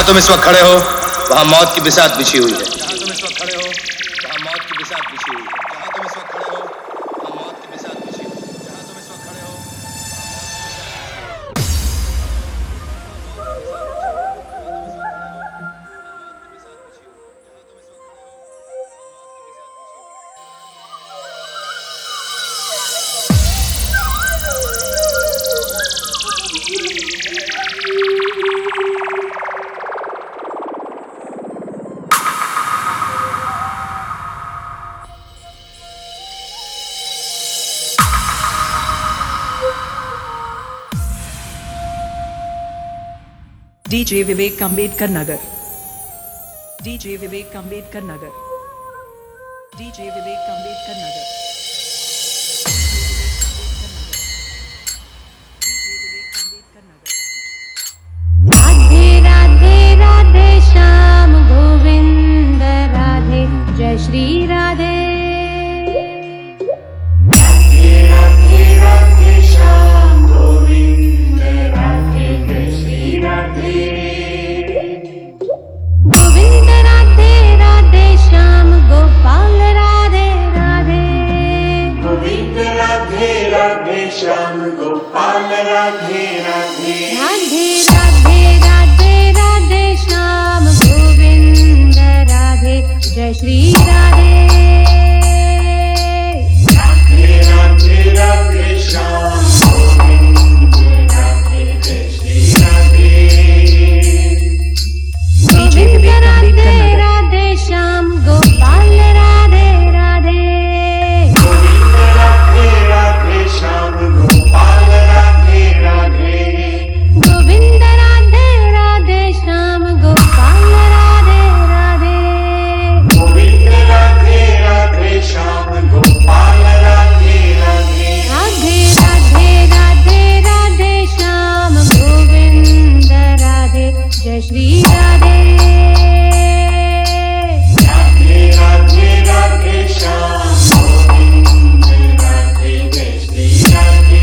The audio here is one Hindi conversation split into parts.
तुम इस वक्त खड़े हो वहां मौत की बिसात बिछी हुई है। जहां तुम इस वक्त खड़े हो वहां मौत की बिसात बिछी हुई है। जहां तुम इस वक्त खड़े हो वहां मौत की बिसात बिछी हुई है। जहां तुम इस वक्त खड़े हो DJ विवेक अम्बेडकर नगर, DJ विवेक अम्बेडकर नगर, DJ विवेक अम्बेडकर नगर। राधे राधे राधे श्याम गोविंद राधे जय श्री राधे। राधे राधे राधे श्याम गोविंद राधे जय श्री राधे। गोविंद राधे राधे श्याम गोपाल राधे राधे। गोविंद राधे राधे श्याम गोपाल राधे राधे। राधे राधे राधे राधे श्याम गोविंद राधे जय श्री राधे। राधे राधे राधे श्याम गोविंद राधे जय श्री राधे। गोविंद राधे राधे श्याम गोपाल राधे राधे। गोविंद राधे राधे श्याम गोपाल राधे राधे। गोविंद राधे राधे श्याम गोपाल राधे राधे। गोविंद राधे राधे श्याम गोपाल राधे राधे। राधे राधे राधे राधे श्याम गोविंद राधे जय श्री राधे। राधे राधे राधे श्याम गोविंद राधे जय श्री राधे।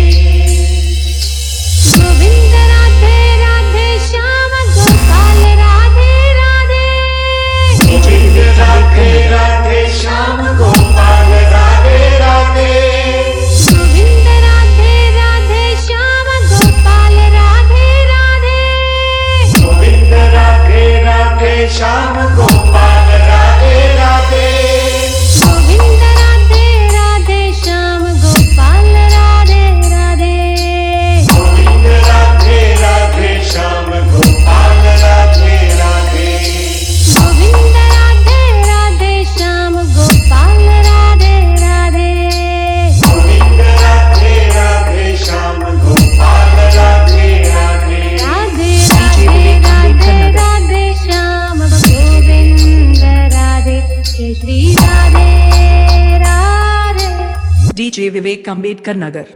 गोविंद राधे राधे श्याम गोपाल राधे राधे। गोविंद राधे राधे श्याम गोपाल राधे राधे। गोविंद राधे राधे श्याम गोपाल राधे राधे। गोविंद राधे राधे श्याम गोपाल राधे राधे। गोविंद राधे राधे श्याम गोपाल राधे राधे। गोविंद राधे राधे श्याम गोपाल राधे राधे। गोविंद राधे राधे श्याम गोपाल राधे राधे। गोविंद राधे राधे श्याम गोपाल राधे राधे। राधे राधे राधे राधे श्याम गोविंद राधे जय श्री राधे राधे। DJ विवेक अम्बेडकर नगर।